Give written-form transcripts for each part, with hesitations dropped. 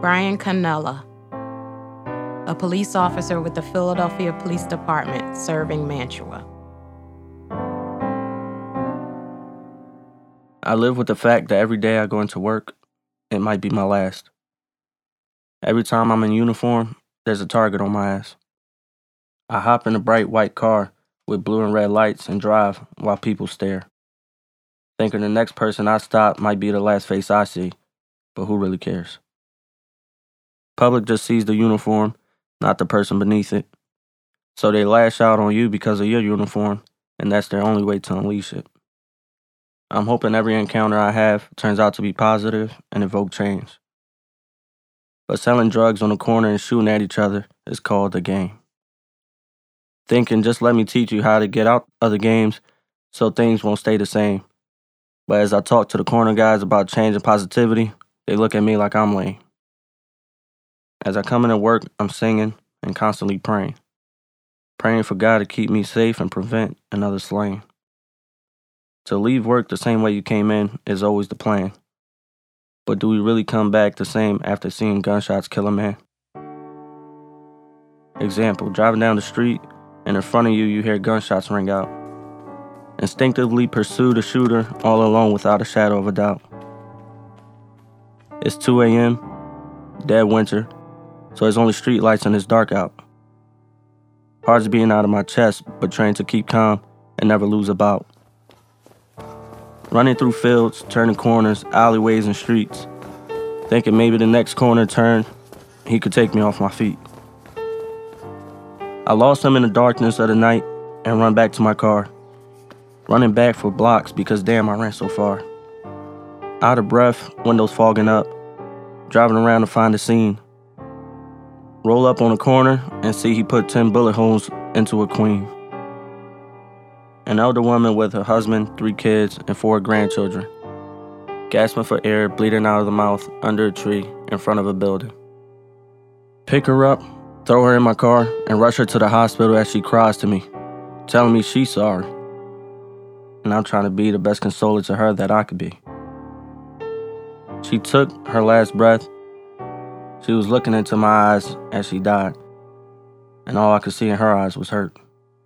Brian Cannella, a police officer with the Philadelphia Police Department serving Mantua. I live with the fact that every day I go into work, it might be my last. Every time I'm in uniform, there's a target on my ass. I hop in a bright white car with blue and red lights and drive while people stare, thinking the next person I stop might be the last face I see, but who really cares? Public just sees the uniform, not the person beneath it. So they lash out on you because of your uniform, and that's their only way to unleash it. I'm hoping every encounter I have turns out to be positive and evoke change. But selling drugs on the corner and shooting at each other is called a game. Thinking just let me teach you how to get out of the games so things won't stay the same. But as I talk to the corner guys about change and positivity, they look at me like I'm lame. As I come into work, I'm singing and constantly praying. Praying for God to keep me safe and prevent another slaying. To leave work the same way you came in is always the plan. But do we really come back the same after seeing gunshots kill a man? Example, driving down the street and in front of you, you hear gunshots ring out. Instinctively pursue the shooter all alone without a shadow of a doubt. It's 2 a.m., dead winter, so there's only street lights and it's dark out. Heart's beating out of my chest, but trained to keep calm and never lose a bout. Running through fields, turning corners, alleyways, and streets, thinking maybe the next corner turn, he could take me off my feet. I lost him in the darkness of the night and run back to my car, running back for blocks because damn, I ran so far. Out of breath, windows fogging up, driving around to find the scene. Roll up on a corner and see he put 10 bullet holes into a queen. An elder woman with her husband, 3 kids, and 4 grandchildren, gasping for air, bleeding out of the mouth under a tree in front of a building. Pick her up, throw her in my car, and rush her to the hospital as she cries to me, telling me she's sorry. And I'm trying to be the best consoler to her that I could be. She took her last breath. She was looking into my eyes as she died, and all I could see in her eyes was hurt.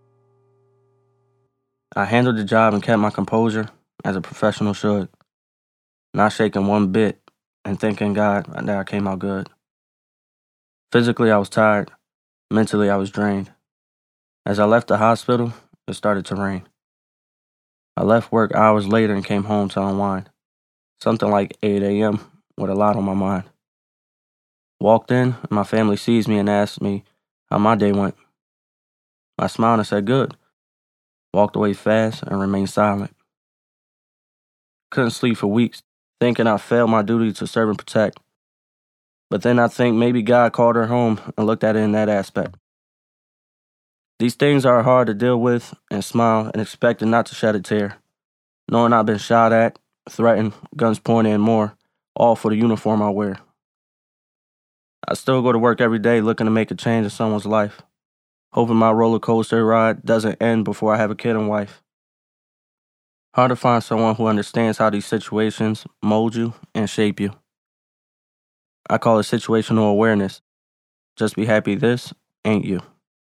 I handled the job and kept my composure as a professional should, not shaking one bit and thanking God that I came out good. Physically, I was tired. Mentally, I was drained. As I left the hospital, it started to rain. I left work hours later and came home to unwind, something like 8 a.m. with a lot on my mind. Walked in, and my family sees me and asked me how my day went. I smiled and said, good. Walked away fast and remained silent. Couldn't sleep for weeks, thinking I failed my duty to serve and protect. But then I think maybe God called her home and looked at it in that aspect. These things are hard to deal with and smile and expecting not to shed a tear, knowing I've been shot at, threatened, guns pointed and more, all for the uniform I wear. I still go to work every day looking to make a change in someone's life, hoping my roller coaster ride doesn't end before I have a kid and wife. Hard to find someone who understands how these situations mold you and shape you. I call it situational awareness. Just be happy this ain't you.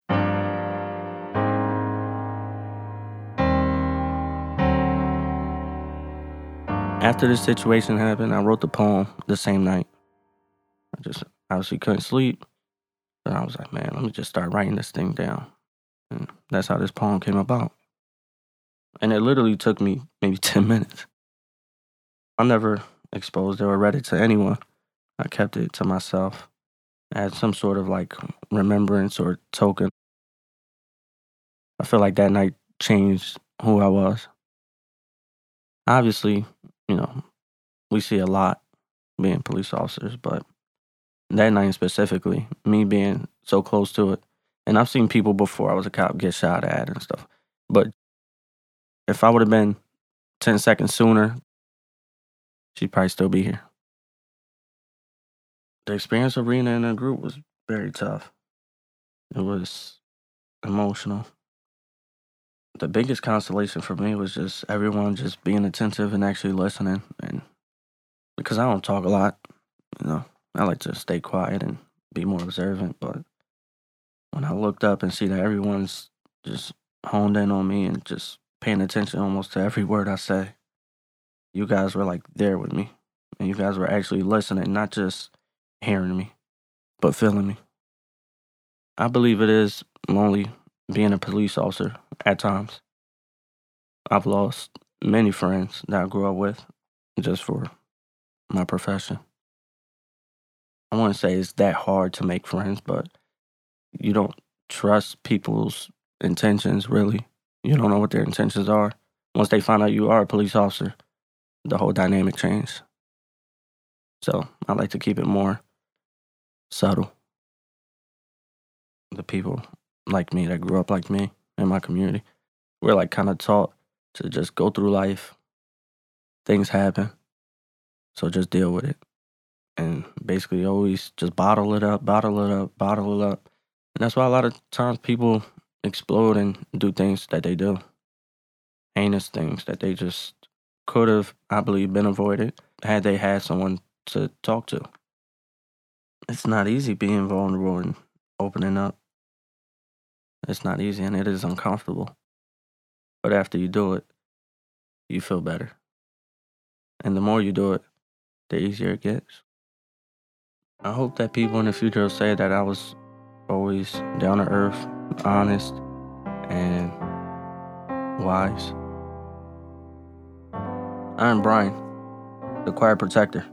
After this situation happened, I wrote the poem the same night. I just obviously couldn't sleep, but I was like, man, let me just start writing this thing down. And that's how this poem came about. And it literally took me maybe 10 minutes. I never exposed it or read it to anyone. I kept it to myself as some sort of like remembrance or token. I feel like that night changed who I was. Obviously, we see a lot being police officers, but that night specifically, me being so close to it, and I've seen people before I was a cop get shot at and stuff, but if I would have been 10 seconds sooner, she'd probably still be here. The experience of Rena in a group was very tough. It was emotional. The biggest consolation for me was just everyone just being attentive and actually listening, and because I don't talk a lot, I like to stay quiet and be more observant, but when I looked up and see that everyone's just honed in on me and just paying attention almost to every word I say, you guys were like there with me. And you guys were actually listening, not just hearing me, but feeling me. I believe it is lonely being a police officer at times. I've lost many friends that I grew up with just for my profession. I wouldn't say it's that hard to make friends, but you don't trust people's intentions, really. You don't know what their intentions are. Once they find out you are a police officer, the whole dynamic changes. So I like to keep it more subtle. The people like me that grew up like me in my community, we're like kind of taught to just go through life. Things happen, so just deal with it. And basically always just bottle it up, bottle it up, bottle it up. And that's why a lot of times people explode and do things that they do. Heinous things that they just could have, I believe, been avoided had they had someone to talk to. It's not easy being vulnerable and opening up. It's not easy and it is uncomfortable. But after you do it, you feel better. And the more you do it, the easier it gets. I hope that people in the future will say that I was always down to earth, honest, and wise. I'm Brian, the Quiet Protector.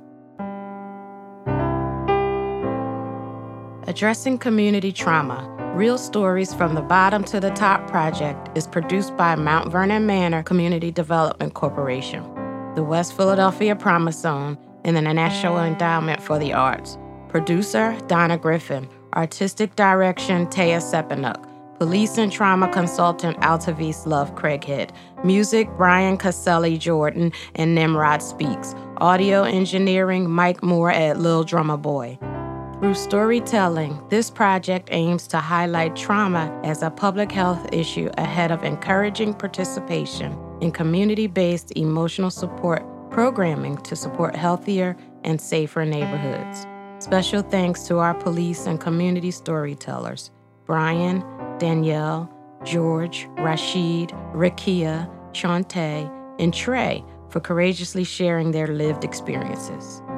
Addressing Community Trauma, Real Stories from the Bottom to the Top project is produced by Mount Vernon Manor Community Development Corporation, the West Philadelphia Promise Zone, and the National Endowment for the Arts. Producer, Donna Griffin. Artistic direction, Taya Sepanuk. Police and trauma consultant, Altavis Love Craighead. Music, Brian Caselli Jordan and Nimrod Speaks. Audio engineering, Mike Moore at Lil Drummer Boy. Through storytelling, this project aims to highlight trauma as a public health issue ahead of encouraging participation in community-based emotional support programming to support healthier and safer neighborhoods. Special thanks to our police and community storytellers, Brian, Danielle, George, Rashid, Rakia, Shantae, and Trey for courageously sharing their lived experiences.